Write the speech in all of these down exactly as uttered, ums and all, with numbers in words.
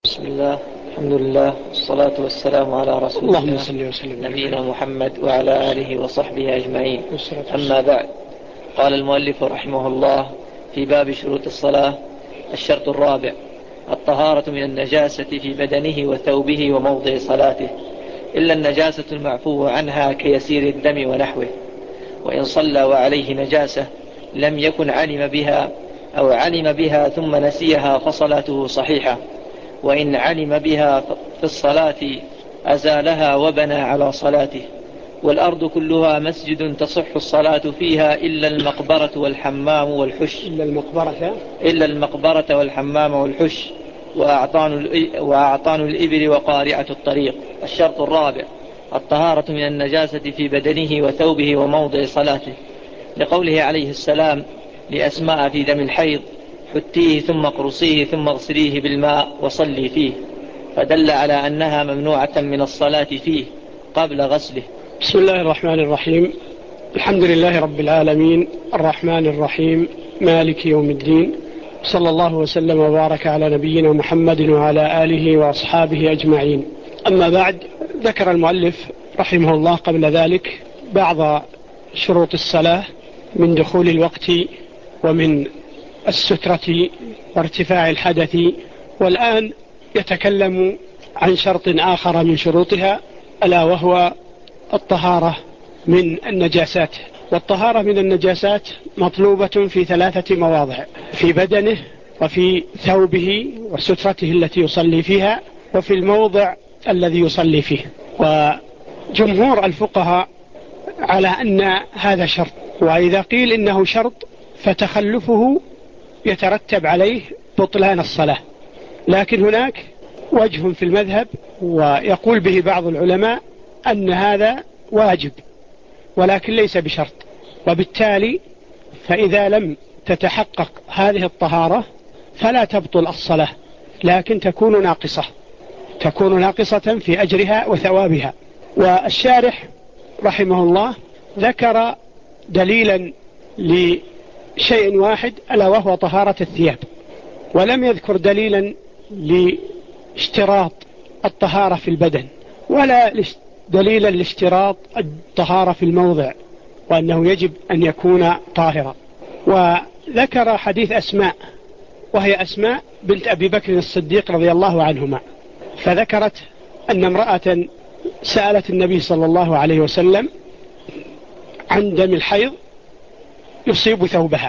بسم الله، الحمد لله، والصلاة والسلام على رسول الله اللهم صل وسلم نبينا محمد وعلى آله وصحبه أجمعين. أما بعد، قال المؤلف رحمه الله في باب شروط الصلاة: الشرط الرابع الطهارة من النجاسة في بدنه وثوبه وموضع صلاته، إلا النجاسة المعفو عنها كيسير الدم ونحوه، وإن صلى وعليه نجاسة لم يكن علم بها أو علم بها ثم نسيها فصلاته صحيحة، وإن علم بها في الصلاة أزالها وبنى على صلاته. والأرض كلها مسجد تصح الصلاة فيها إلا المقبرة والحمام والحش إلا المقبرة إلا المقبرة والحمام والحش وأعطان وأعطان الإبل وقارعة الطريق. الشرط الرابع الطهارة من النجاسة في بدنه وثوبه وموضع صلاته، لقوله عليه السلام لأسماء في دم الحيض: حتيه ثم قرصيه ثم اغسليه بالماء وصلي فيه، فدل على أنها ممنوعة من الصلاة فيه قبل غسله. بسم الله الرحمن الرحيم. الحمد لله رب العالمين، الرحمن الرحيم، مالك يوم الدين، صلى الله وسلم وبارك على نبينا محمد وعلى آله وأصحابه أجمعين. أما بعد، ذكر المؤلف رحمه الله قبل ذلك بعض شروط الصلاة من دخول الوقت ومن السترة وارتفاع الحدث، والآن يتكلم عن شرط آخر من شروطها، ألا وهو الطهارة من النجاسات. والطهارة من النجاسات مطلوبة في ثلاثة مواضع: في بدنه، وفي ثوبه وسترته التي يصلي فيها، وفي الموضع الذي يصلي فيه. وجمهور الفقهاء على أن هذا شرط، وإذا قيل إنه شرط فتخلفه يترتب عليه بطلان الصلاة. لكن هناك وجه في المذهب ويقول به بعض العلماء أن هذا واجب ولكن ليس بشرط، وبالتالي فإذا لم تتحقق هذه الطهارة فلا تبطل الصلاة، لكن تكون ناقصة تكون ناقصة في أجرها وثوابها. والشارح رحمه الله ذكر دليلا لشيء واحد، ألا وهو طهارة الثياب، ولم يذكر دليلا لاشتراط الطهارة في البدن، ولا دليلا لاشتراط الطهارة في الموضع، وأنه يجب أن يكون طاهرا. وذكر حديث أسماء، وهي أسماء بنت أبي بكر الصديق رضي الله عنهما، فذكرت أن امرأة سألت النبي صلى الله عليه وسلم عن دم الحيض يصيب ثوبها.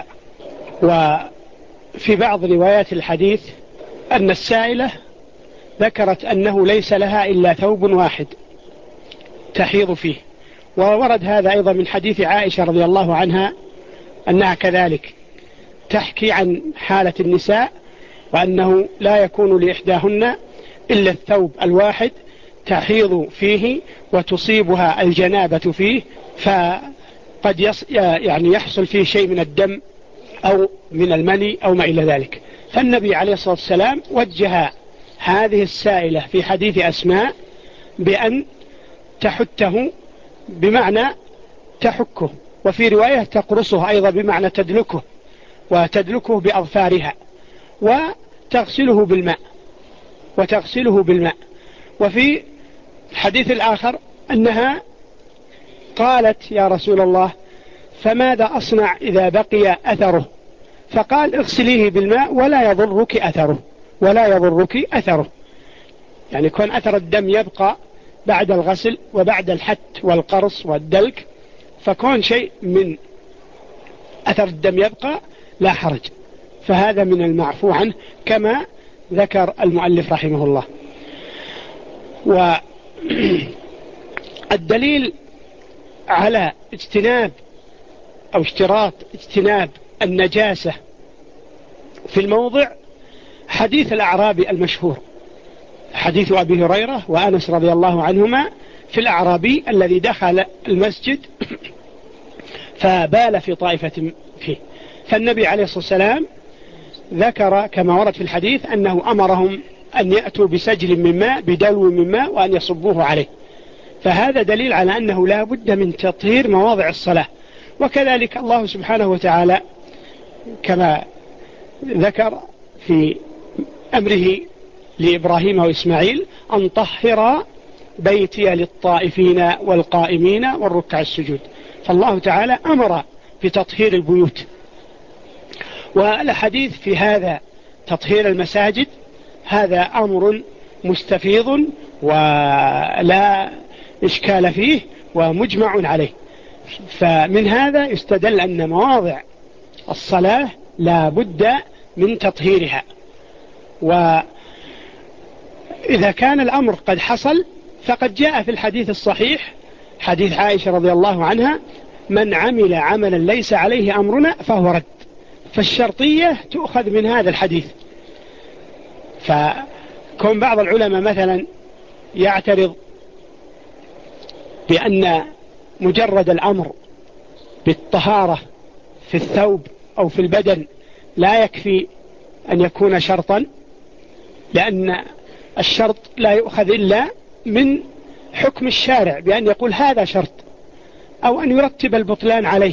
وفي بعض روايات الحديث أن السائلة ذكرت أنه ليس لها إلا ثوب واحد تحيض فيه. وورد هذا أيضا من حديث عائشة رضي الله عنها أنها كذلك تحكي عن حالة النساء، وأنه لا يكون لإحداهن إلا الثوب الواحد تحيض فيه وتصيبها الجنابة فيه، فقد يص يعني يحصل فيه شيء من الدم أو من المني أو ما إلى ذلك. فالنبي عليه الصلاة والسلام وجه هذه السائلة في حديث أسماء بأن تحته بمعنى تحكه، وفي رواية تقرصه أيضا بمعنى تدلكه، وتدلكه بأظفارها، وتغسله بالماء وتغسله بالماء وفي الحديث الآخر أنها قالت: يا رسول الله، فماذا أصنع إذا بقي أثره؟ فقال: اغسليه بالماء ولا يضرك أثره ولا يضرك أثره يعني كون أثر الدم يبقى بعد الغسل وبعد الحت والقرص والدلك، فكون شيء من أثر الدم يبقى لا حرج، فهذا من المعفو عنه كما ذكر المؤلف رحمه الله. والدليل على اجتناب أو اشتراط اجتناب النجاسة في الموضع حديث الأعرابي المشهور، حديث أبي هريرة وأنس رضي الله عنهما في الأعرابي الذي دخل المسجد فبال في طائفة فيه، فالنبي عليه الصلاة والسلام ذكر كما ورد في الحديث أنه أمرهم أن يأتوا بسجل من ماء بدلو من ماء وأن يصبوه عليه. فهذا دليل على أنه لا بد من تطهير مواضع الصلاة. وكذلك الله سبحانه وتعالى كما ذكر في أمره لإبراهيم وإسماعيل أن طهر بيتي للطائفين والقائمين والركع السجود. فالله تعالى أمر بتطهير البيوت، والحديث في هذا تطهير المساجد هذا أمر مستفيض ولا إشكال فيه ومجمع عليه. فمن هذا يستدل أن مواضع الصلاة لا بد من تطهيرها. وإذا كان الأمر قد حصل فقد جاء في الحديث الصحيح حديث عائشة رضي الله عنها: من عمل عملا ليس عليه أمرنا فهو رد. فالشرطية تؤخذ من هذا الحديث. فكون بعض العلماء مثلا يعترض بأن مجرد الأمر بالطهارة في الثوب أو في البدن لا يكفي أن يكون شرطا، لأن الشرط لا يؤخذ إلا من حكم الشارع بأن يقول هذا شرط، أو أن يرتب البطلان عليه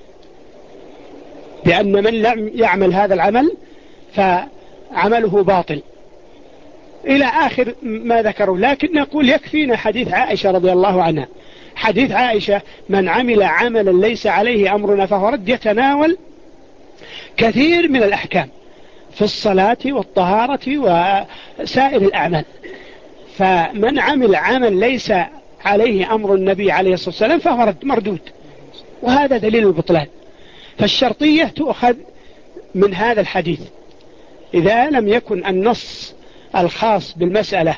بأن من لم يعمل هذا العمل فعمله باطل إلى آخر ما ذكروا. لكن نقول يكفينا حديث عائشة رضي الله عنها. حديث عائشة: من عمل عملا ليس عليه أمرنا فهو رد، يتناول كثير من الأحكام في الصلاة والطهارة وسائر الأعمال. فمن عمل عمل ليس عليه أمر النبي عليه الصلاة والسلام فهو رد مردود، وهذا دليل البطلان. فالشرطية تؤخذ من هذا الحديث. إذا لم يكن النص الخاص بالمسألة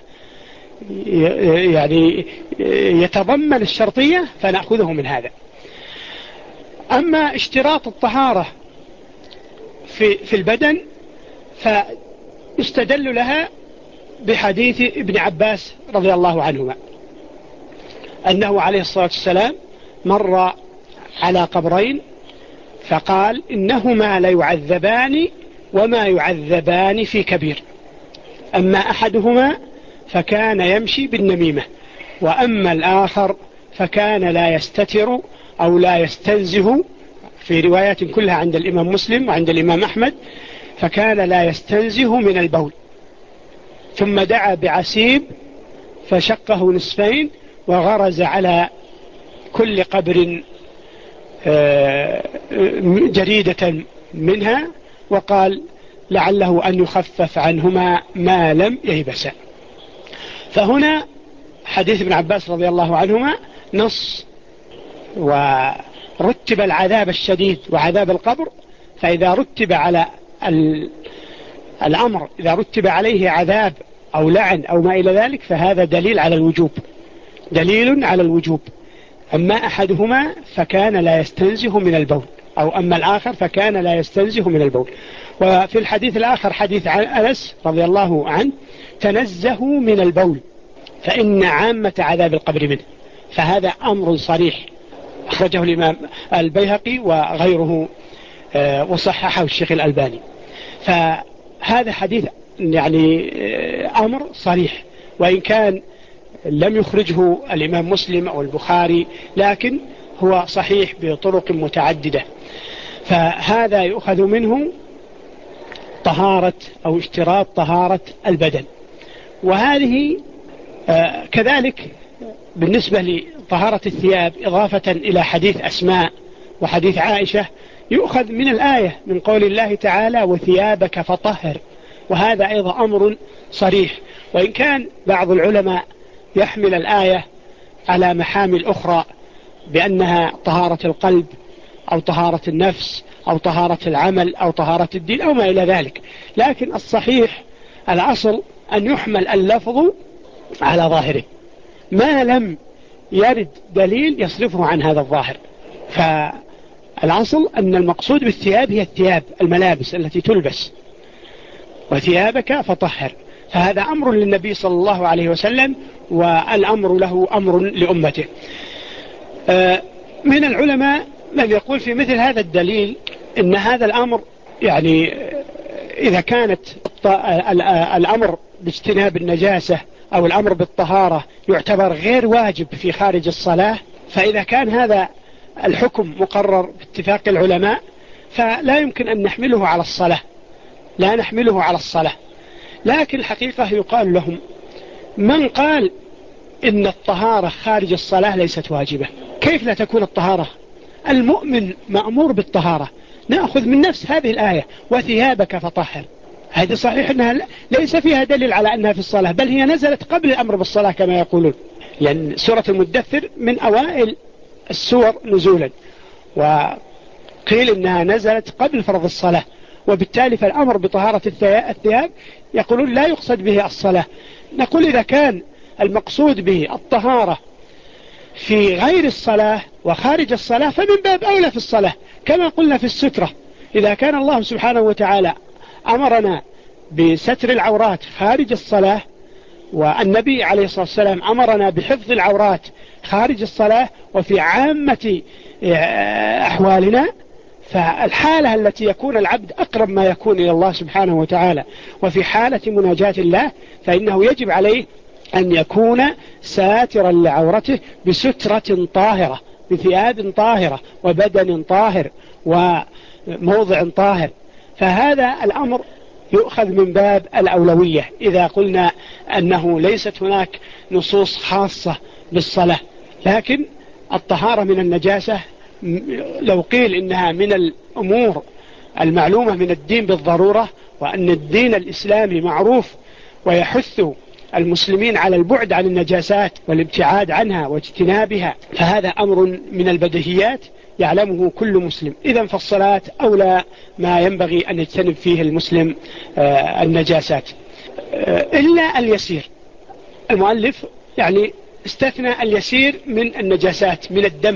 يعني يتضمن الشرطية فنأخذه من هذا. أما اشتراط الطهارة في, في البدن فيستدل لها بحديث ابن عباس رضي الله عنهما أنه عليه الصلاة والسلام مر على قبرين فقال: إنهما ليعذبان وما يعذبان في كبير، أما أحدهما فكان يمشي بالنميمة، وأما الآخر فكان لا يستتر أو لا يستنزه، في روايات كلها عند الإمام مسلم وعند الإمام أحمد: فكان لا يستنزه من البول. ثم دعا بعسيب فشقه نصفين وغرز على كل قبر جريدة منها، وقال: لعله أن يخفف عنهما ما لم ييبسا. فهنا حديث ابن عباس رضي الله عنهما نص، ورتب العذاب الشديد وعذاب القبر. فإذا رتب على الأمر إذا رتب عليه عذاب أو لعن أو ما إلى ذلك فهذا دليل على الوجوب، دليل على الوجوب. أما أحدهما فكان لا يستنزه من البول، أو أما الآخر فكان لا يستنزه من البول. وفي الحديث الآخر حديث عن أنس رضي الله عنه: تنزه من البول فإن عامة عذاب القبر منه. فهذا أمر صريح أخرجه الإمام البيهقي وغيره وصححه الشيخ الألباني. فهذا حديث يعني أمر صريح، وإن كان لم يخرجه الإمام مسلم أو البخاري لكن هو صحيح بطرق متعددة. فهذا يؤخذ منه طهارة أو اشتراط طهارة البدن. وهذه آه كذلك بالنسبة لطهارة الثياب إضافة إلى حديث أسماء وحديث عائشة يؤخذ من الآية من قول الله تعالى: وثيابك فطهر. وهذا أيضا أمر صريح، وإن كان بعض العلماء يحمل الآية على محامل أخرى بأنها طهارة القلب أو طهارة النفس أو طهارة العمل أو طهارة الدين أو ما إلى ذلك. لكن الصحيح الأصل أن يحمل اللفظ على ظاهره ما لم يرد دليل يصرفه عن هذا الظاهر. فالأصل أن المقصود بالثياب هي الثياب الملابس التي تلبس: وثيابك فطهر. فهذا أمر للنبي صلى الله عليه وسلم، والأمر له أمر لأمته. من العلماء من يقول في مثل هذا الدليل إن هذا الأمر يعني إذا كانت الأمر باجتناب النجاسة أو الأمر بالطهارة يعتبر غير واجب في خارج الصلاة، فإذا كان هذا الحكم مقرر باتفاق العلماء فلا يمكن أن نحمله على الصلاة، لا نحمله على الصلاة. لكن الحقيقة يقال لهم: من قال إن الطهارة خارج الصلاة ليست واجبة؟ كيف لا تكون الطهارة؟ المؤمن مأمور بالطهارة. نأخذ من نفس هذه الآية: وثيابك فطهر. هذه صحيح أنها ليس فيها دليل على أنها في الصلاة، بل هي نزلت قبل الأمر بالصلاة كما يقولون، لأن سورة المدثر من أوائل السور نزولا، وقيل إنها نزلت قبل فرض الصلاة، وبالتالي فالأمر بطهارة الثياب يقولون لا يقصد به الصلاة. نقول: إذا كان المقصود به الطهارة في غير الصلاة وخارج الصلاة فمن باب أولى في الصلاة، كما قلنا في السترة. إذا كان الله سبحانه وتعالى أمرنا بستر العورات خارج الصلاة، والنبي عليه الصلاة والسلام أمرنا بحفظ العورات خارج الصلاة وفي عامة أحوالنا، فالحالة التي يكون العبد أقرب ما يكون إلى الله سبحانه وتعالى وفي حالة مناجاة الله، فإنه يجب عليه أن يكون ساترا لعورته بسترة طاهرة، بثياب طاهرة وبدن طاهر وموضع طاهر. فهذا الأمر يؤخذ من باب الأولوية إذا قلنا أنه ليست هناك نصوص خاصة بالصلاة. لكن الطهارة من النجاسة لو قيل إنها من الأمور المعلومة من الدين بالضرورة، وأن الدين الإسلامي معروف ويحث المسلمين على البعد عن النجاسات والابتعاد عنها واجتنابها، فهذا أمر من البديهيات يعلمه كل مسلم. إذن فالصلاة أولى ما ينبغي أن يجتنب فيه المسلم النجاسات إلا اليسير. المؤلف يعني استثنى اليسير من النجاسات من الدم.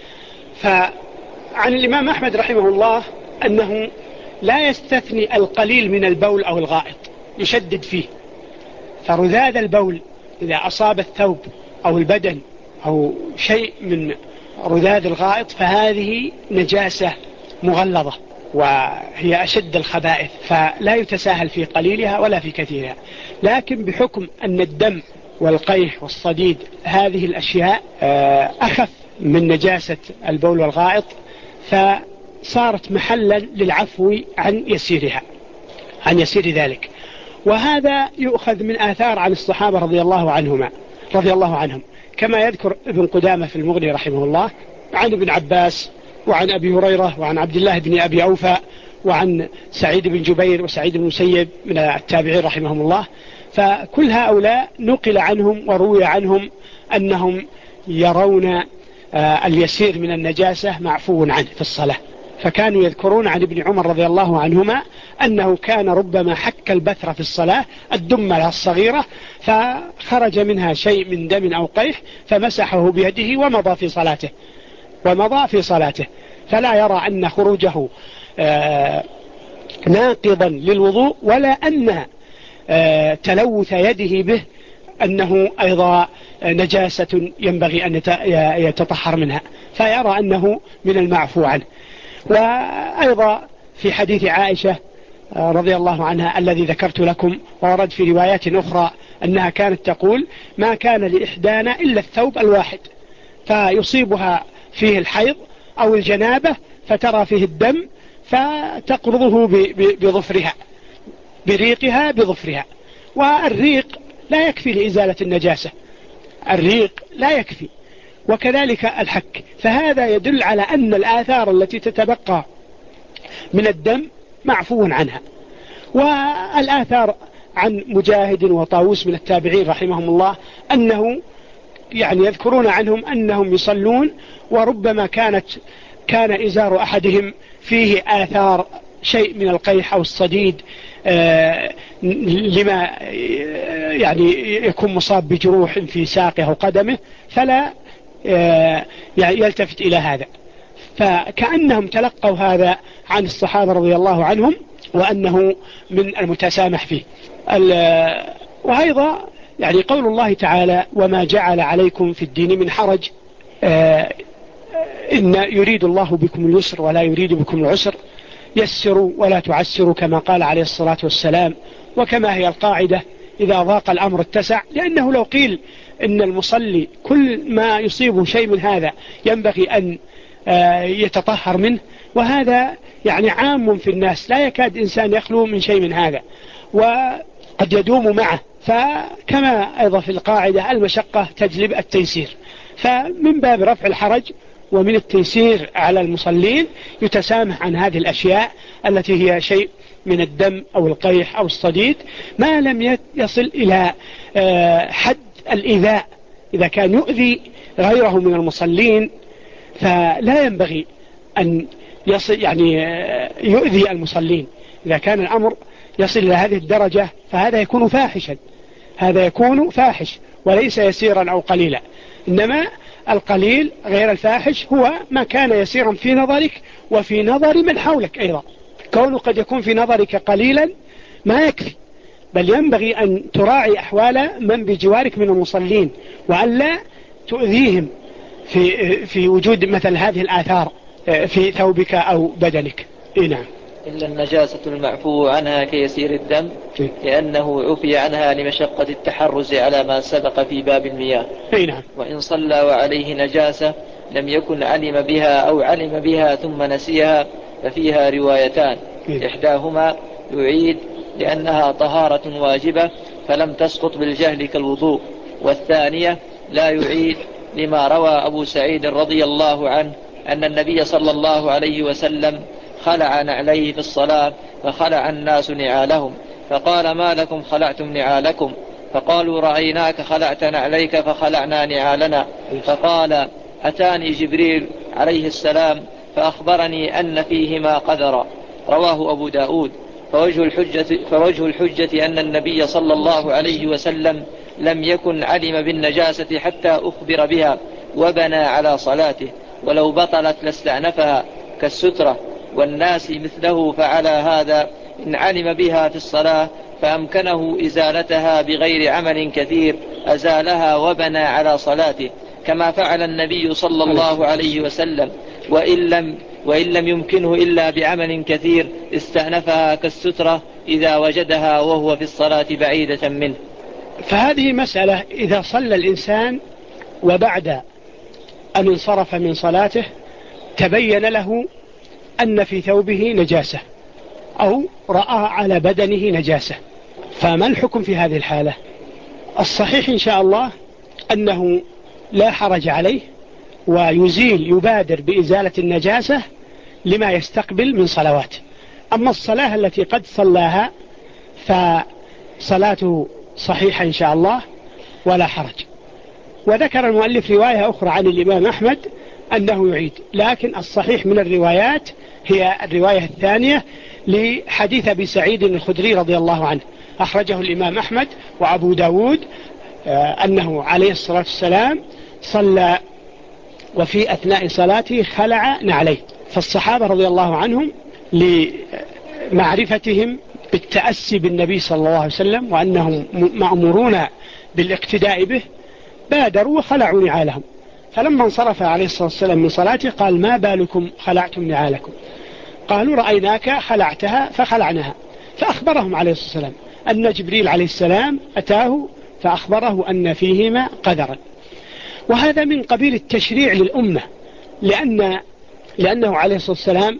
فعن الإمام أحمد رحمه الله أنه لا يستثني القليل من البول أو الغائط، يشدد فيه. فرذاذ البول إذا أصاب الثوب أو البدن أو شيء من رذاذ الغائط فهذه نجاسة مغلظة وهي أشد الخبائث، فلا يتساهل في قليلها ولا في كثيرها. لكن بحكم أن الدم والقيح والصديد هذه الأشياء أخف من نجاسة البول والغائط، فصارت محلا للعفو عن يسيرها عن يسير ذلك. وهذا يؤخذ من آثار عن الصحابة رضي الله عنهما رضي الله عنهم، كما يذكر ابن قدامة في المغني رحمه الله عن ابن عباس وعن أبي هريرة وعن عبد الله بن أبي أوفى وعن سعيد بن جبير وسعيد بن مسيب من التابعين رحمهم الله. فكل هؤلاء نقل عنهم وروي عنهم أنهم يرون اليسير من النجاسة معفو عنه في الصلاة. فكانوا يذكرون عن ابن عمر رضي الله عنهما أنه كان ربما حك البثرة في الصلاة الدمة الصغيرة فخرج منها شيء من دم أو قيح فمسحه بيده ومضى في صلاته ومضى في صلاته فلا يرى أن خروجه ناقضا للوضوء ولا أن تلوث يده به أنه أيضا نجاسة ينبغي أن يتطهر منها، فيرى أنه من المعفو عنه. وأيضا في حديث عائشة رضي الله عنها الذي ذكرت لكم، ورد في روايات أخرى أنها كانت تقول: ما كان لإحدانا إلا الثوب الواحد فيصيبها فيه الحيض أو الجنابة فترى فيه الدم فتقرضه بظفرها بريقها بظفرها. والريق لا يكفي لإزالة النجاسة، الريق لا يكفي، وكذلك الحك. فهذا يدل على أن الآثار التي تتبقى من الدم معفو عنها. والآثار عن مجاهد وطاووس من التابعين رحمهم الله أنه يعني يذكرون عنهم أنهم يصلون وربما كانت كان إزار أحدهم فيه آثار شيء من القيح أو الصديد آه لما يعني يكون مصاب بجروح في ساقه أو قدمه فلا آه يلتفت إلى هذا. فكأنهم تلقوا هذا عن الصحابة رضي الله عنهم وأنه من المتسامح فيه. وأيضا يعني قول الله تعالى: وما جعل عليكم في الدين من حرج، آه إن يريد الله بكم اليسر ولا يريد بكم العسر، يسروا ولا تعسروا كما قال عليه الصلاة والسلام. وكما هي القاعدة إذا ضاق الأمر اتسع، لأنه لو قيل إن المصلي كل ما يصيبه شيء من هذا ينبغي أن يتطهر منه، وهذا يعني عام في الناس لا يكاد إنسان يخلو من شيء من هذا. قد يدوم معه. فكما أيضا في القاعدة المشقة تجلب التيسير، فمن باب رفع الحرج ومن التيسير على المصلين يتسامح عن هذه الأشياء التي هي شيء من الدم أو القيح أو الصديد، ما لم يصل إلى حد الإيذاء. إذا كان يؤذي غيره من المصلين فلا ينبغي أن يصل يعني يؤذي المصلين. إذا كان الأمر يصل إلى هذه الدرجة فهذا يكون فاحشا، هذا يكون فاحش وليس يسيرا أو قليلا. إنما القليل غير الفاحش هو ما كان يسيرا في نظرك وفي نظر من حولك أيضا. كونه قد يكون في نظرك قليلا ما يكفي، بل ينبغي أن تراعي أحوال من بجوارك من المصلين وألا تؤذيهم في, في وجود مثل هذه الآثار في ثوبك أو بدنك. إيه نعم. إلا النجاسة المعفو عنها كيسير الدم، لأنه عفي عنها لمشقة التحرز على ما سبق في باب المياه. إيه نعم. وإن صلى وعليه نجاسة لم يكن علم بها أو علم بها ثم نسيها ففيها روايتان، إحداهما يعيد لأنها طهارة واجبة فلم تسقط بالجهل كالوضوء، والثانية لا يعيد لما روى أبو سعيد رضي الله عنه أن النبي صلى الله عليه وسلم خلع نعليه في الصلاة فخلع الناس نعالهم فقال ما لكم خلعتم نعالكم؟ فقالوا رأيناك خلعت نعليك فخلعنا نعالنا. فقال أتاني جبريل عليه السلام فأخبرني أن فيهما قذرا. رواه أبو داود. فوجه الحجة, فوجه الحجة أن النبي صلى الله عليه وسلم لم يكن علم بالنجاسة حتى أخبر بها وبنى على صلاته، ولو بطلت لاستأنفها كالسترة، والناس مثله. فعلى هذا إن علم بها في الصلاة فأمكنه إزالتها بغير عمل كثير أزالها وبنى على صلاته كما فعل النبي صلى الله عليه وسلم، وإن لم, وإن لم يمكنه إلا بعمل كثير استأنفها كالسترة إذا وجدها وهو في الصلاة بعيدة منه. فهذه مسألة إذا صلى الإنسان وبعد أن انصرف من صلاته تبين له أن في ثوبه نجاسة أو رأى على بدنه نجاسة، فما الحكم في هذه الحالة؟ الصحيح إن شاء الله أنه لا حرج عليه ويزيل يبادر بإزالة النجاسة لما يستقبل من صلوات. أما الصلاة التي قد صلاها فصلاته صحيحة إن شاء الله ولا حرج. وذكر المؤلف رواية أخرى عن الإمام أحمد أنه يعيد، لكن الصحيح من الروايات هي الرواية الثانية لحديث أبي سعيد الخدري رضي الله عنه، أخرجه الإمام أحمد وأبو داود أنه عليه الصلاة والسلام صلى وفي أثناء صلاته خلع نعليه. فالصحابة رضي الله عنهم لمعرفتهم بالتأسي بالنبي صلى الله عليه وسلم وأنهم مأمورون بالاقتداء به بادروا وخلعوا نعالهم. فلما انصرف عليه الصلاة والسلام من صلاته قال ما بالكم خلعتم نعالكم؟ قالوا رأيناك خلعتها فخلعناها. فأخبرهم عليه الصلاة والسلام أن جبريل عليه السلام أتاه فأخبره أن فيهما قذرا. وهذا من قبيل التشريع للأمة، لأن لأنه عليه الصلاة والسلام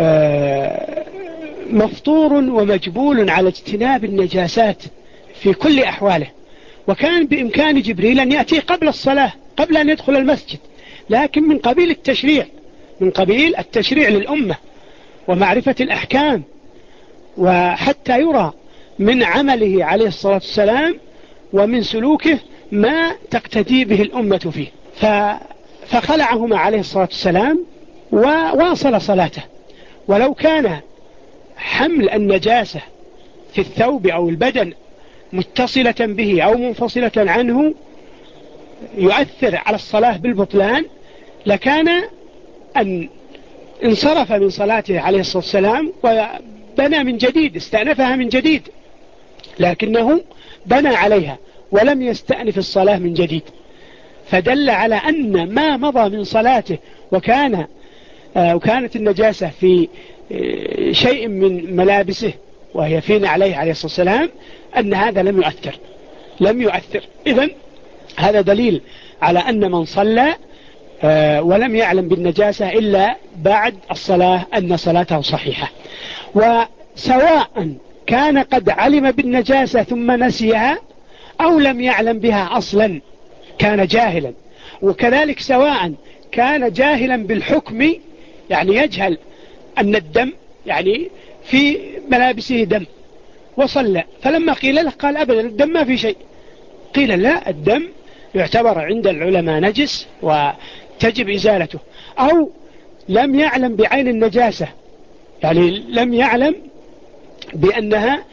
مفطور ومجبول على اجتناب النجاسات في كل أحواله، وكان بإمكان جبريل أن يأتي قبل الصلاة قبل أن يدخل المسجد، لكن من قبيل التشريع من قبيل التشريع للأمة ومعرفة الأحكام، وحتى يرى من عمله عليه الصلاة والسلام ومن سلوكه ما تقتدي به الأمة فيه. فخلعهما عليه الصلاة والسلام وواصل صلاته. ولو كان حمل النجاسة في الثوب أو البدن متصلة به أو منفصلة عنه يؤثر على الصلاة بالبطلان لكان أن انصرف من صلاته عليه الصلاة والسلام وبنى من جديد، استأنفها من جديد، لكنه بنى عليها ولم يستأنف الصلاة من جديد، فدل على أن ما مضى من صلاته وكان وكانت النجاسة في شيء من ملابسه وهي فينا عليه عليه الصلاة والسلام أن هذا لم يؤثر لم يؤثر إذن هذا دليل على أن من صلى ولم يعلم بالنجاسة إلا بعد الصلاة أن صلاته صحيحة. وسواء كان قد علم بالنجاسة ثم نسيها أو لم يعلم بها أصلا كان جاهلا. وكذلك سواء كان جاهلا بالحكم، يعني يجهل أن الدم يعني في ملابسه دم وصلى، فلما قيل له قال أبدا الدم ما في شيء، قيل لا الدم يعتبر عند العلماء نجس وتجب إزالته. أو لم يعلم بعين النجاسة، يعني لم يعلم بأنها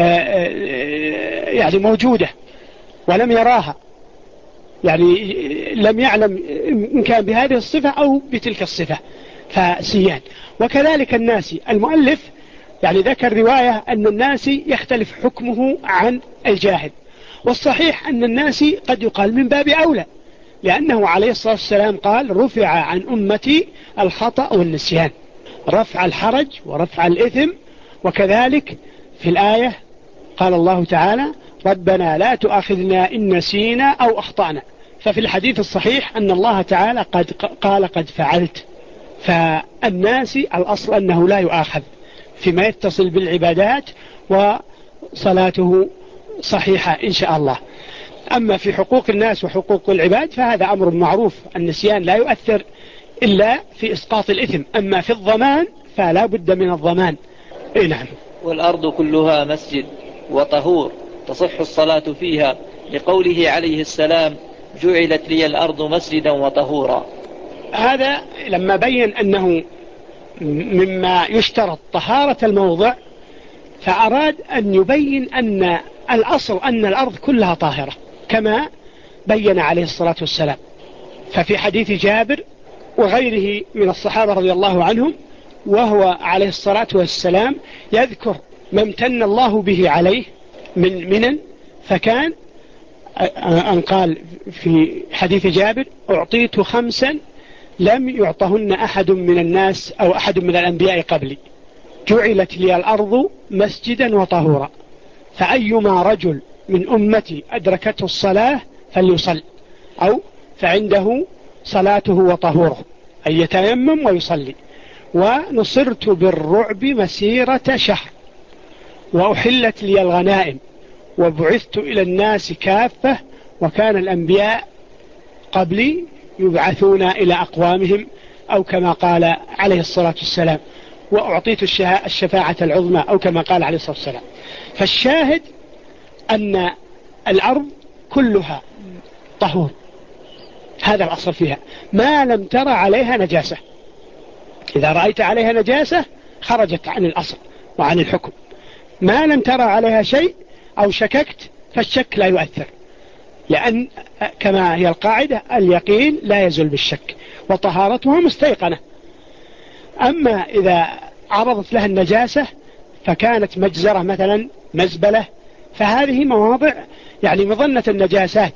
يعني موجودة ولم يراها، يعني لم يعلم إن كان بهذه الصفة أو بتلك الصفة فسيان. وكذلك الناسي، المؤلف يعني ذكر رواية أن الناسي يختلف حكمه عن الجاهل، والصحيح أن الناسي قد يقال من باب أولى، لأنه عليه الصلاة والسلام قال رفع عن أمتي الخطأ والنسيان، رفع الحرج ورفع الإثم. وكذلك في الآية قال الله تعالى ربنا لا تؤاخذنا إن نسينا أو أخطأنا، ففي الحديث الصحيح أن الله تعالى قد قال قد فعلت. فالناسي الأصل أنه لا يؤاخذ فيما يتصل بالعبادات وصلاته صحيحة إن شاء الله. أما في حقوق الناس وحقوق العباد فهذا أمر معروف، النسيان لا يؤثر إلا في إسقاط الإثم، أما في الضمان فلا بد من الضمان. إيه نعم. والأرض كلها مسجد وطهور تصح الصلاة فيها، لقوله عليه السلام جعلت لي الأرض مسجدا وطهورا. هذا لما بين أنه مما يشترط طهارة الموضع، فأراد أن يبين أن الأصل أن الأرض كلها طاهرة كما بين عليه الصلاة والسلام. ففي حديث جابر وغيره من الصحابة رضي الله عنهم وهو عليه الصلاة والسلام يذكر ما امتن الله به عليه من منن، فكان أن قال في حديث جابر أعطيت خمسا لم يعطهن أحد من الناس أو أحد من الأنبياء قبلي، جعلت لي الأرض مسجدا وطهورا، فأيما رجل من أمتي أدركته الصلاة فليصل، أو فعنده صلاته وطهوره أن يتيمم ويصلي. ونصرت بالرعب مسيرة شهر، وأحلت لي الغنائم، وبعثت إلى الناس كافة، وكان الأنبياء قبلي يبعثون إلى أقوامهم، أو كما قال عليه الصلاة والسلام وأعطيت الشفاعة العظمى، أو كما قال عليه الصلاة والسلام. فالشاهد أن الأرض كلها طهور، هذا الأصل فيها ما لم ترى عليها نجاسة. إذا رأيت عليها نجاسة خرجت عن الأصل وعن الحكم، ما لم ترى عليها شيء أو شككت فالشك لا يؤثر، لأن كما هي القاعدة اليقين لا يزول بالشك وطهارتها مستيقنة. أما إذا عرضت لها النجاسة فكانت مجزرة مثلا مزبلة، فهذه مواضع يعني مظنة النجاسات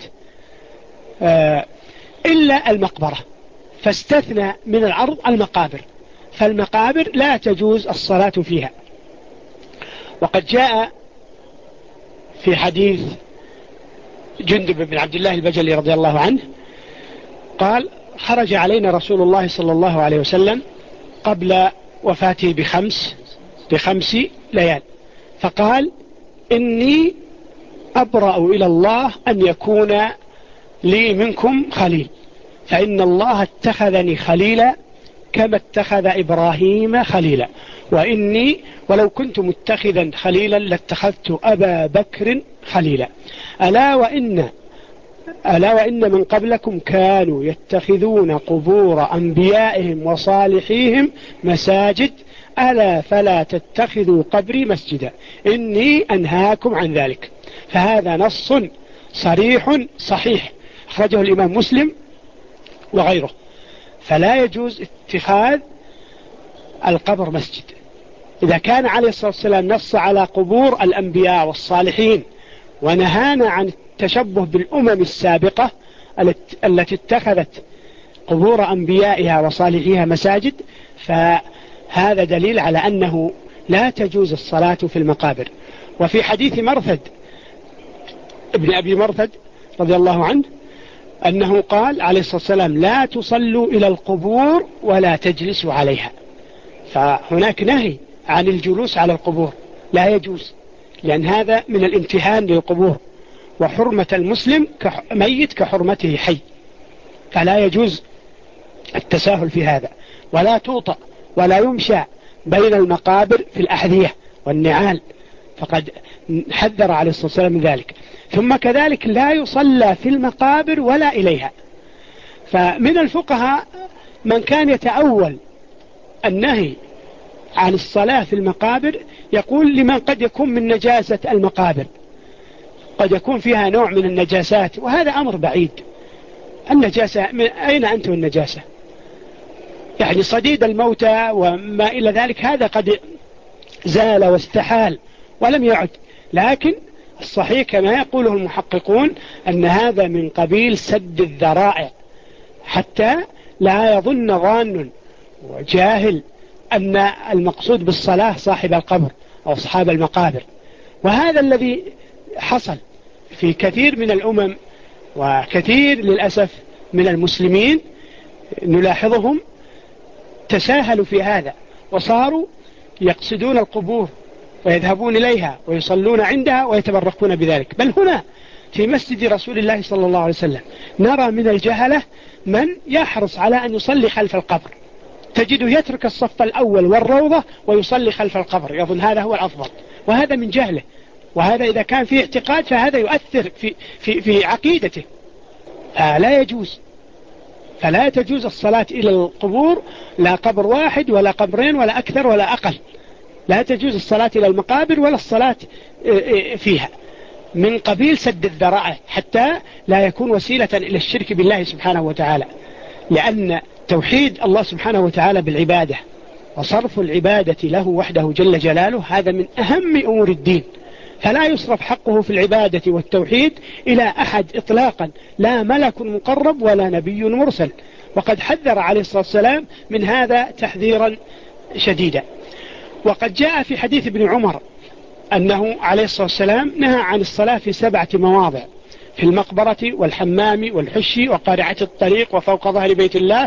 إلا المقبرة، فاستثنى من العرض المقابر، فالمقابر لا تجوز الصلاة فيها. وقد جاء في حديث جندب بن عبد الله البجلي رضي الله عنه قال خرج علينا رسول الله صلى الله عليه وسلم قبل وفاته بخمس بخمس ليال، فقال إني أبرأ إلى الله أن يكون لي منكم خليل، فإن الله اتخذني خليلا كما اتخذ إبراهيم خليلا، وإني ولو كنت متخذا خليلا لاتخذت أبا بكر خليلا. ألا وإن ألا وإن من قبلكم كانوا يتخذون قبور أنبيائهم وصالحيهم مساجد، ألا فلا تتخذوا قبري مسجدا إني أنهاكم عن ذلك. فهذا نص صريح صحيح أخرجه الإمام مسلم وغيره. فلا يجوز اتخاذ القبر مسجد. إذا كان عليه الصلاة والسلام نص على قبور الأنبياء والصالحين ونهانا عن التشبه بالأمم السابقة التي اتخذت قبور أنبيائها وصالحيها مساجد، فهذا دليل على أنه لا تجوز الصلاة في المقابر. وفي حديث مرثد ابن أبي مرثد رضي الله عنه أنه قال عليه الصلاة والسلام لا تصلوا إلى القبور ولا تجلسوا عليها، فهناك نهي عن الجلوس على القبور لا يجوز. لأن هذا من الامتهان للقبور، وحرمة المسلم ميت كحرمته حي، فلا يجوز التساهل في هذا، ولا توطأ ولا يمشى بين المقابر في الأحذية والنعال، فقد حذر عليه الصلاة والسلام من ذلك. ثم كذلك لا يصلى في المقابر ولا إليها. فمن الفقهاء من كان يتأول النهي عن الصلاة في المقابر، يقول لمن قد يكون من نجاسة المقابر، قد يكون فيها نوع من النجاسات، وهذا أمر بعيد. النجاسة من أين أنت النجاسة؟ يعني صديد الموتى وما إلى ذلك هذا قد زال واستحال ولم يعد، لكن الصحيح كما يقوله المحققون أن هذا من قبيل سد الذرائع، حتى لا يظن ظان وجاهل أن المقصود بالصلاة صاحب القبر أو أصحاب المقابر. وهذا الذي حصل في كثير من الأمم، وكثير للأسف من المسلمين نلاحظهم تساهلوا في هذا، وصاروا يقصدون القبور ويذهبون إليها ويصلون عندها ويتبركون بذلك. بل هنا في مسجد رسول الله صلى الله عليه وسلم نرى من الجهلة من يحرص على أن يصلي خلف القبر، تجده يترك الصف الأول والروضة ويصلي خلف القبر، يظن هذا هو الأفضل، وهذا من جهله. وهذا إذا كان فيه اعتقاد فهذا يؤثر في, في, في عقيدته، آه لا يجوز. فلا تجوز الصلاة إلى القبور، لا قبر واحد ولا قبرين ولا أكثر ولا أقل، لا تجوز الصلاة إلى المقابر ولا الصلاة فيها، من قبيل سد الذرائع، حتى لا يكون وسيلة إلى الشرك بالله سبحانه وتعالى. لأن توحيد الله سبحانه وتعالى بالعبادة وصرف العبادة له وحده جل جلاله هذا من أهم أمور الدين، فلا يصرف حقه في العبادة والتوحيد إلى أحد إطلاقا، لا ملك مقرب ولا نبي مرسل. وقد حذر عليه الصلاة والسلام من هذا تحذيرا شديدا. وقد جاء في حديث ابن عمر أنه عليه الصلاة والسلام نهى عن الصلاة في سبعة مواضع: في المقبرة والحمام والحش وقارعة الطريق وفوق ظهر بيت الله.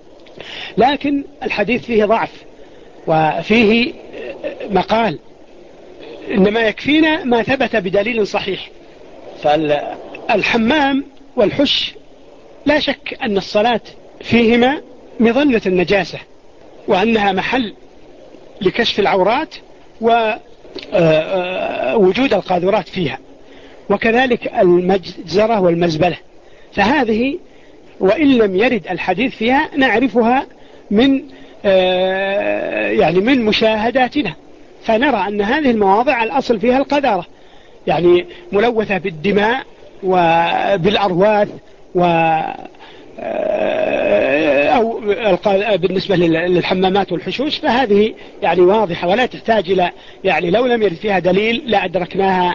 لكن الحديث فيه ضعف وفيه مقال، إنما يكفينا ما ثبت بدليل صحيح. فالحمام والحش لا شك أن الصلاة فيهما مظنة النجاسة، وأنها محل لكشف العورات ووجود القاذورات فيها، وكذلك المجزرة والمزبلة. فهذه وإن لم يرد الحديث فيها نعرفها من يعني من مشاهداتنا، فنرى أن هذه المواضع الأصل فيها القذارة، يعني ملوثة بالدماء وبالأرواث و أو بالنسبة للحمامات والحشوش فهذه يعني واضحة ولا تحتاج إلى، يعني لو لم يرد فيها دليل لا أدركناها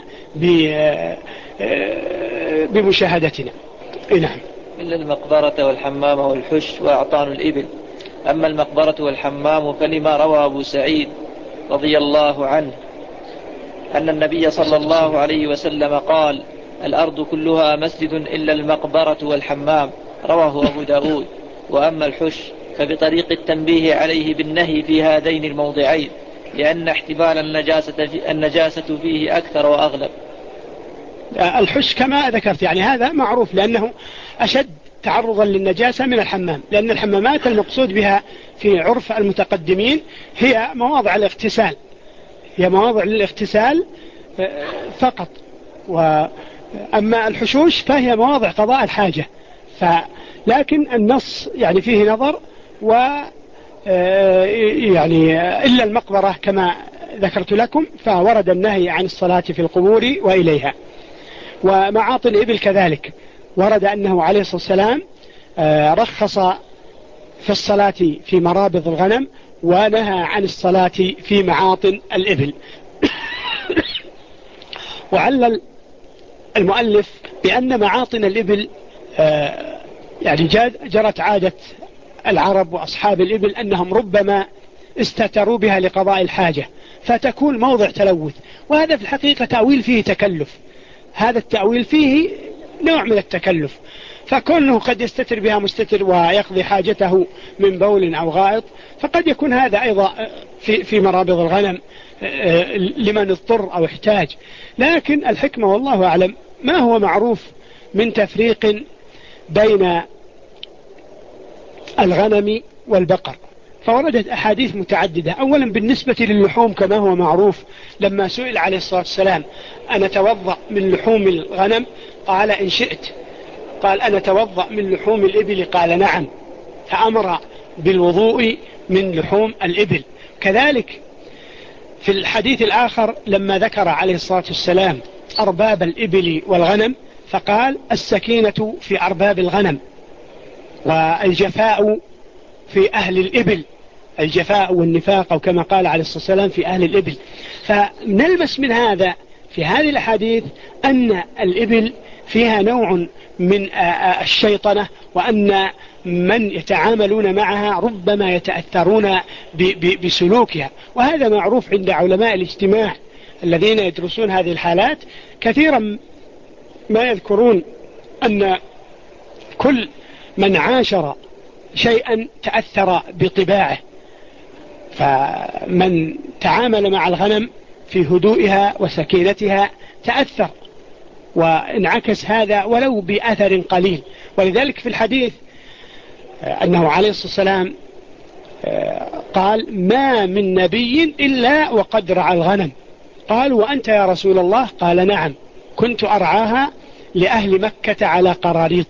بمشاهدتنا. نعم. إلا المقبرة والحمام والحش وأعطان الإبل. أما المقبرة والحمام فلما روى أبو سعيد رضي الله عنه أن النبي صلى الله عليه وسلم قال: الأرض كلها مسجد إلا المقبرة والحمام، رواه أبو داود. وأما الحش فبطريق التنبيه عليه بالنهي في هذين الموضعين، لأن احتمال النجاسة, في النجاسة فيه أكثر وأغلب. الحش كما ذكرت يعني هذا معروف لأنه أشد تعرضا للنجاسة من الحمام، لأن الحمامات المقصود بها في عرف المتقدمين هي مواضع الاغتسال، هي مواضع للاغتسال فقط. وأما الحشوش فهي مواضع قضاء الحاجة. لكن النص يعني فيه نظر، و يعني إلا المقبرة كما ذكرت لكم فورد النهي عن الصلاة في القبور وإليها. ومعاطن الإبل كذلك ورد أنه عليه الصلاة والسلام رخص في الصلاة في مرابض الغنم ونهى عن الصلاة في معاطن الإبل. وعلل المؤلف بأن معاطن الإبل يعني جرت عادة العرب وأصحاب الإبل أنهم ربما استتروا بها لقضاء الحاجة فتكون موضع تلوث، وهذا في الحقيقة تأويل فيه تكلف، هذا التأويل فيه نوع من التكلف. فكونه قد يستتر بها مستتر ويقضي حاجته من بول أو غائط، فقد يكون هذا أيضا في, في مرابض الغنم لمن اضطر أو احتاج. لكن الحكمة والله أعلم ما هو معروف من تفريق بين الغنم والبقر، فوردت أحاديث متعددة. أولا بالنسبة للحوم كما هو معروف، لما سئل عليه الصلاة والسلام أنا توضأ من لحوم الغنم قال إن شئت، قال أنا توضأ من لحوم الإبل قال نعم، فأمر بالوضوء من لحوم الإبل. كذلك في الحديث الآخر لما ذكر عليه الصلاة والسلام أرباب الإبل والغنم فقال السكينة في أرباب الغنم والجفاء في أهل الإبل، الجفاء والنفاق أو كما قال عليه الصلاة والسلام في أهل الإبل. فنلمس من هذا في هذه الحديث أن الإبل فيها نوع من الشيطنة، وأن من يتعاملون معها ربما يتأثرون بسلوكها، وهذا معروف عند علماء الاجتماع الذين يدرسون هذه الحالات. كثيرا ما يذكرون أن كل من عاشر شيئا تأثر بطباعه، فمن تعامل مع الغنم في هدوئها وسكينتها تأثر وانعكس هذا ولو بأثر قليل. ولذلك في الحديث أنه عليه الصلاة والسلام قال ما من نبي إلا وقد رعى الغنم. قال وأنت يا رسول الله؟ قال نعم كنت أرعاها لأهل مكة على قراريط.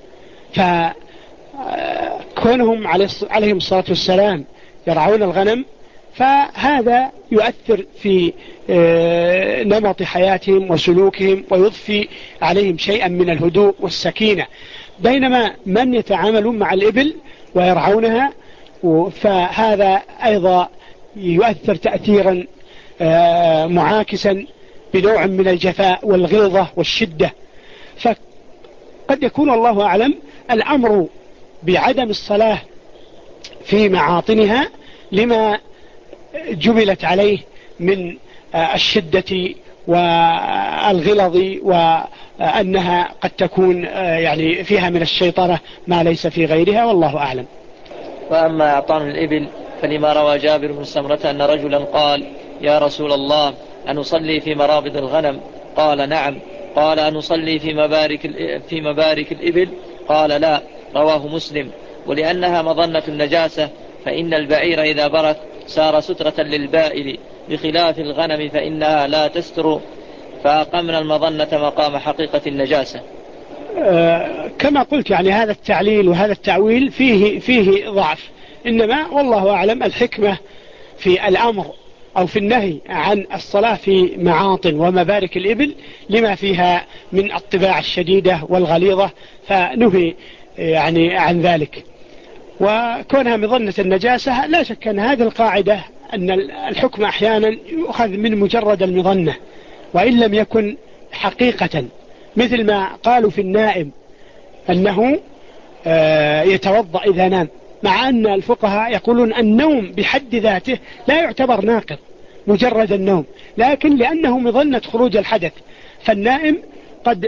فكونهم عليهم الصلاة والسلام يرعون الغنم فهذا يؤثر في نمط حياتهم وسلوكهم ويضفي عليهم شيئا من الهدوء والسكينة، بينما من يتعاملون مع الإبل ويرعونها فهذا أيضا يؤثر تأثيرا معاكسا بنوع من الجفاء والغلظة والشدة. فقد يكون الله أعلم الأمر بعدم الصلاة في معاطنها لما جبلت عليه من الشدة والغلظ، وأنها قد تكون يعني فيها من الشيطنة ما ليس في غيرها، والله أعلم. وأما أعطان الإبل فلما روى جابر بن سمرة أن رجلا قال يا رسول الله أنصلي في مرابض الغنم؟ قال نعم. قال أنصلي في مبارك, في مبارك الإبل؟ قال لا. رواه مسلم. ولأنها مظنة النجاسة فإن البعير إذا برك سار سترة للبائل بخلاف الغنم فإنها لا تستر، فأقمنا المظنة مقام حقيقة النجاسة. أه كما قلت يعني هذا التعليل وهذا التعويل فيه, فيه ضعف، إنما والله أعلم الحكمة في الأمر أو في النهي عن الصلاة في معاطن ومبارك الإبل لما فيها من الطباع الشديدة والغليظة، فنهي يعني عن ذلك. وكونها مظنة النجاسة لا شك أن هذه القاعدة أن الحكم أحيانا يؤخذ من مجرد المظنة وإن لم يكن حقيقة، مثل ما قالوا في النائم أنه يتوضأ إذا نام، مع أن الفقهاء يقولون النوم بحد ذاته لا يعتبر ناقض مجرد النوم، لكن لأنه مظنة خروج الحدث فالنائم قد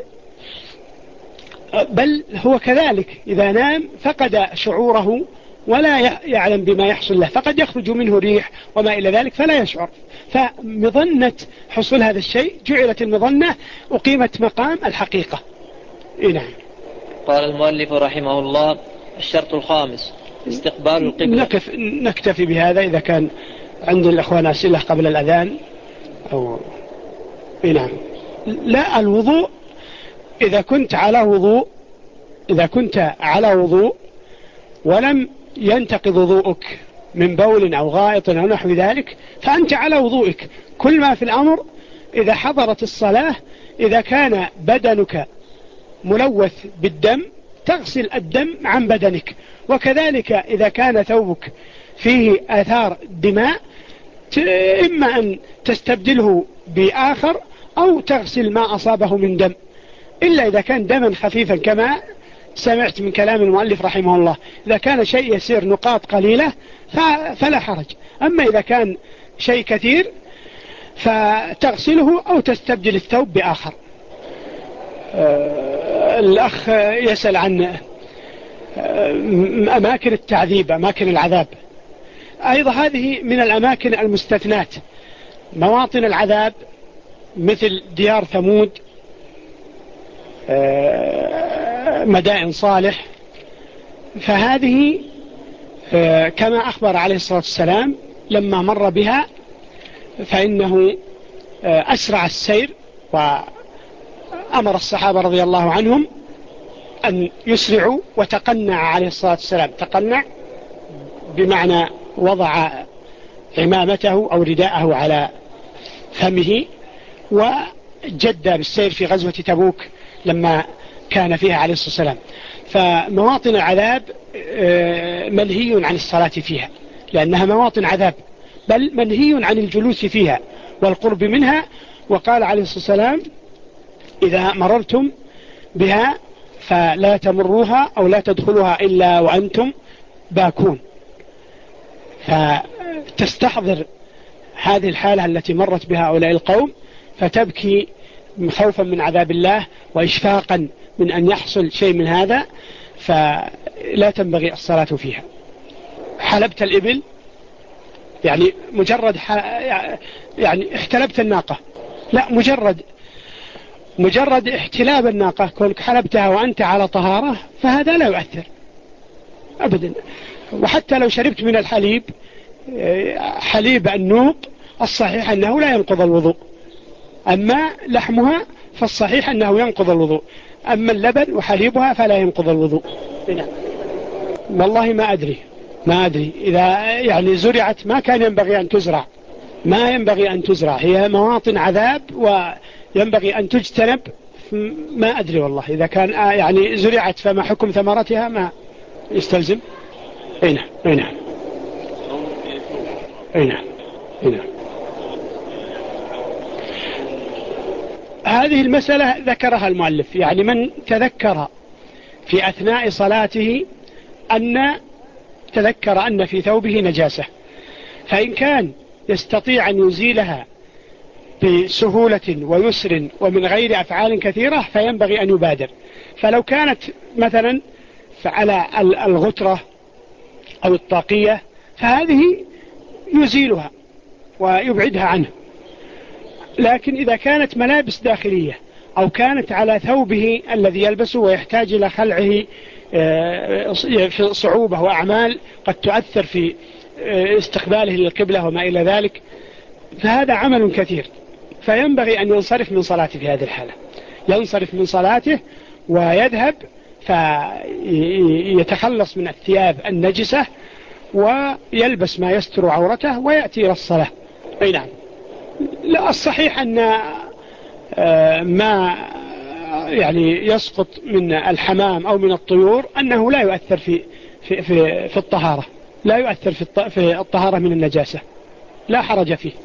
بل هو كذلك إذا نام فقد شعوره ولا يعلم بما يحصل له، فقد يخرج منه ريح وما إلى ذلك فلا يشعر. فمظنة حصول هذا الشيء جعلت المظنة وقيمت مقام الحقيقة. نعم. قال المؤلف رحمه الله الشرط الخامس استقبال القبلة. نكتفي بهذا إذا كان عند الأخوان أسئلة قبل الأذان أو نعم. لا الوضوء إذا كنت على وضوء إذا كنت على وضوء ولم ينتقض وضوءك من بول أو غائط أو نحو ذلك فأنت على وضوءك. كل ما في الأمر إذا حضرت الصلاة إذا كان بدنك ملوث بالدم تغسل الدم عن بدنك، وكذلك إذا كان ثوبك فيه آثار دماء إما أن تستبدله بآخر أو تغسل ما أصابه من دم، إلا إذا كان دما خفيفا كما سمعت من كلام المؤلف رحمه الله. إذا كان شيء يسير نقاط قليلة فلا حرج، أما إذا كان شيء كثير فتغسله أو تستبدل الثوب بآخر. الأخ يسأل عن أماكن التعذيب، أماكن العذاب. أيضا هذه من الأماكن المستثنات، مواطن العذاب مثل ديار ثمود، مدائن صالح، فهذه كما أخبر عليه الصلاة والسلام لما مر بها فإنه أسرع السير، وأمر الصحابة رضي الله عنهم أن يسرعوا، وتقنع عليه الصلاة والسلام. تقنع بمعنى وضع عمامته أو رداءه على فمه، وجد بالسير في غزوة تبوك لما كان فيها عليه الصلاة والسلام. فمواطن العذاب منهي عن الصلاة فيها، لأنها مواطن عذاب، بل منهي عن الجلوس فيها والقرب منها. وقال عليه الصلاة والسلام: إذا مررتم بها فلا تمروها أو لا تدخلوها إلا وأنتم باكون. فتستحضر هذه الحالة التي مرت بها هؤلاء القوم، فتبكي خوفا من عذاب الله وإشفاقا من أن يحصل شيء من هذا، فلا تنبغي الصلاة فيها. حلبت الإبل يعني مجرد يعني احتلبت الناقة، لا، مجرد مجرد احتلاب الناقة، كونك حلبتها وأنت على طهارة، فهذا لا يؤثر أبدا. وحتى لو شربت من الحليب، حليب النوق، الصحيح أنه لا ينقض الوضوء. أما لحمها فالصحيح أنه ينقض الوضوء، أما اللبن وحليبها فلا ينقض الوضوء. والله ما أدري ما أدري إذا يعني زرعت ما كان ينبغي أن تزرع، ما ينبغي أن تزرع، هي مواطن عذاب وينبغي أن تجتنب. ما أدري والله إذا كان يعني زرعت فما حكم ثمرتها، ما يستلزم. أين أين أين أين هذه المسألة ذكرها المؤلف، يعني من تذكر في أثناء صلاته أن تذكر أن في ثوبه نجاسة، فإن كان يستطيع أن يزيلها بسهولة ويسر ومن غير أفعال كثيرة فينبغي أن يبادر. فلو كانت مثلا على الغترة أو الطاقية فهذه يزيلها ويبعدها عنه. لكن إذا كانت ملابس داخلية أو كانت على ثوبه الذي يلبسه ويحتاج إلى خلعه في صعوبة وأعمال قد تؤثر في استقباله للقبلة وما إلى ذلك، فهذا عمل كثير، فينبغي أن ينصرف من صلاته في هذه الحالة، ينصرف من صلاته ويذهب فيتخلص من الثياب النجسة ويلبس ما يستر عورته ويأتي إلى الصلاة. أي نعم. لا، الصحيح أن ما يعني يسقط من الحمام أو من الطيور أنه لا يؤثر في في في, في الطهارة، لا يؤثر في في الطهارة من النجاسة، لا حرج فيه.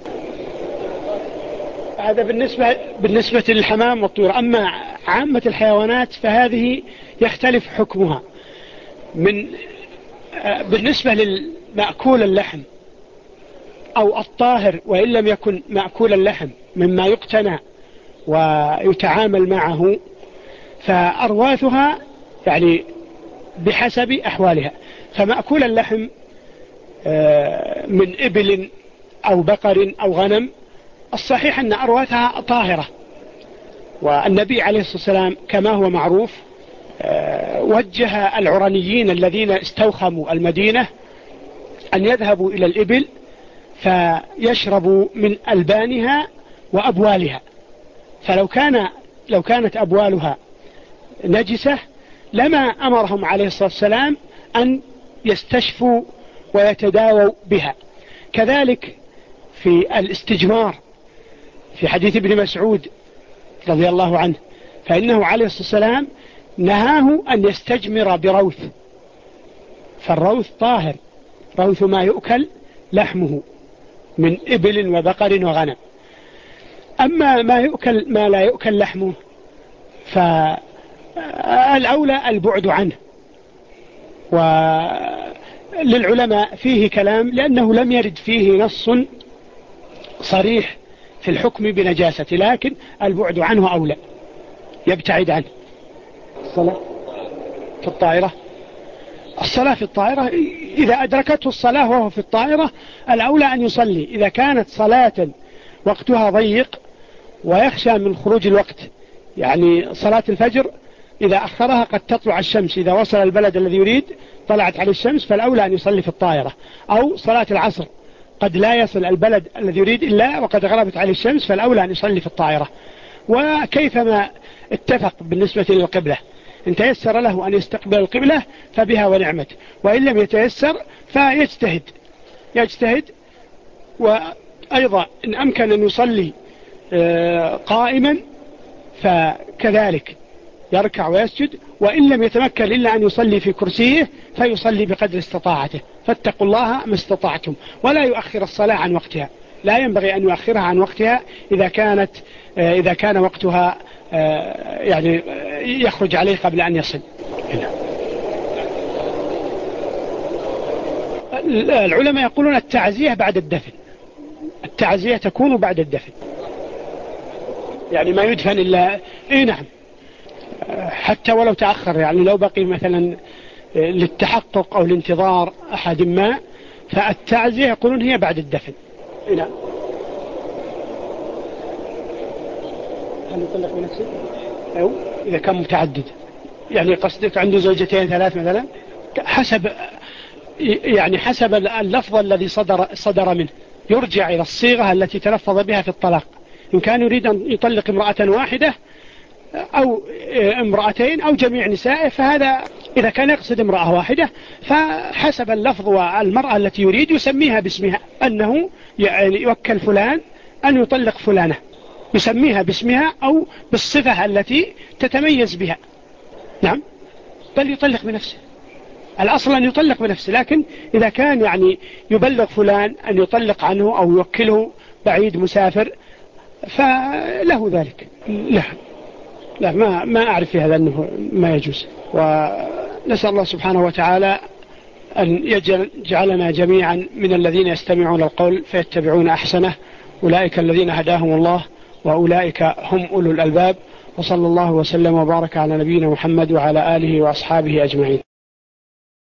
هذا بالنسبة بالنسبة للحمام والطيور. أما عامة الحيوانات فهذه يختلف حكمها. من بالنسبة للمأكول اللحم أو الطاهر وإن لم يكن مأكول اللحم مما يقتنى ويتعامل معه، فأرواثها يعني بحسب أحوالها. فمأكول اللحم من إبل أو بقر أو غنم الصحيح أن أرواثها طاهرة، والنبي عليه الصلاة والسلام كما هو معروف وجه العرنيين الذين استوخموا المدينة أن يذهبوا إلى الإبل فيشربوا من ألبانها وأبوالها، فلو كان لو كانت أبوالها نجسة لما أمرهم عليه الصلاة والسلام أن يستشفوا ويتداووا بها. كذلك في الاستجمار في حديث ابن مسعود رضي الله عنه، فإنه عليه الصلاة والسلام نهاه أن يستجمر بروث، فالروث طاهر، روث ما يؤكل لحمه من إبل وبقر وغنم. أما ما يؤكل ما لا يؤكل لحمه فالأولى البعد عنه. وللعلماء فيه كلام لأنه لم يرد فيه نص صريح في الحكم بنجاسة، لكن البعد عنه أولى، يبتعد عنه. الصلاة في الطائرة. الصلاة في الطائرة إذا أدركته الصلاة وهو في الطائرة الأولى أن يصلي. إذا كانت صلاة وقتها ضيق ويخشى من خروج الوقت، يعني صلاة الفجر إذا أخرها قد تطلع الشمس، إذا وصل البلد الذي يريد طلعت عليه الشمس، فالأولى أن يصلي في الطائرة. أو صلاة العصر قد لا يصل البلد الذي يريد إلا وقد غربت عليه الشمس، فالأولى أن يصلي في الطائرة. وكيفما اتفق بالنسبة للقبلة، إن تيسر له أن يستقبل القبلة فبها ونعمت، وإن لم يتيسر فيجتهد يجتهد وأيضا إن أمكن أن يصلي قائما فكذلك يركع ويسجد، وإن لم يتمكن إلا أن يصلي في كرسيه فيصلي بقدر استطاعته. فاتقوا الله ما استطعتم، ولا يؤخر الصلاة عن وقتها، لا ينبغي أن يؤخرها عن وقتها إذا كانت إذا كان وقتها يعني يخرج عليه قبل أن يصل. العلماء يقولون التعزية بعد الدفن، التعزية تكون بعد الدفن، يعني ما يدفن إلا إيه نعم، حتى ولو تأخر، يعني لو بقي مثلا للتحقق أو لانتظار أحد ما، فالتعزية يقولون هي بعد الدفن. إيه نعم. هل يطلق بنفسه؟ أو إذا كان متعدد، يعني قصدك عنده زوجتين ثلاث مثلا، حسب يعني حسب اللفظ الذي صدر صدر منه، يرجع إلى الصيغة التي تلفظ بها في الطلاق. إن كان يريد أن يطلق امرأة واحدة أو امرأتين أو جميع نسائه، فهذا إذا كان يقصد امرأة واحدة فحسب اللفظ، والمرأة التي يريد يسميها باسمها، أنه يعني يوكل فلان أن يطلق فلانة، يسميها باسمها أو بالصفة التي تتميز بها. نعم، بل يطلق بنفسه، الأصل أن يطلق بنفسه، لكن إذا كان يعني يبلغ فلان أن يطلق عنه أو يوكله بعيد مسافر فله ذلك. لا لا ما ما أعرف في هذا أنه ما يجوز. ونسأل الله سبحانه وتعالى أن يجعلنا جميعا من الذين يستمعون القول فيتبعون أحسنه، أولئك الذين هداهم الله وأولئك هم أولو الألباب. وصلى الله وسلم وبارك على نبينا محمد وعلى آله وأصحابه أجمعين.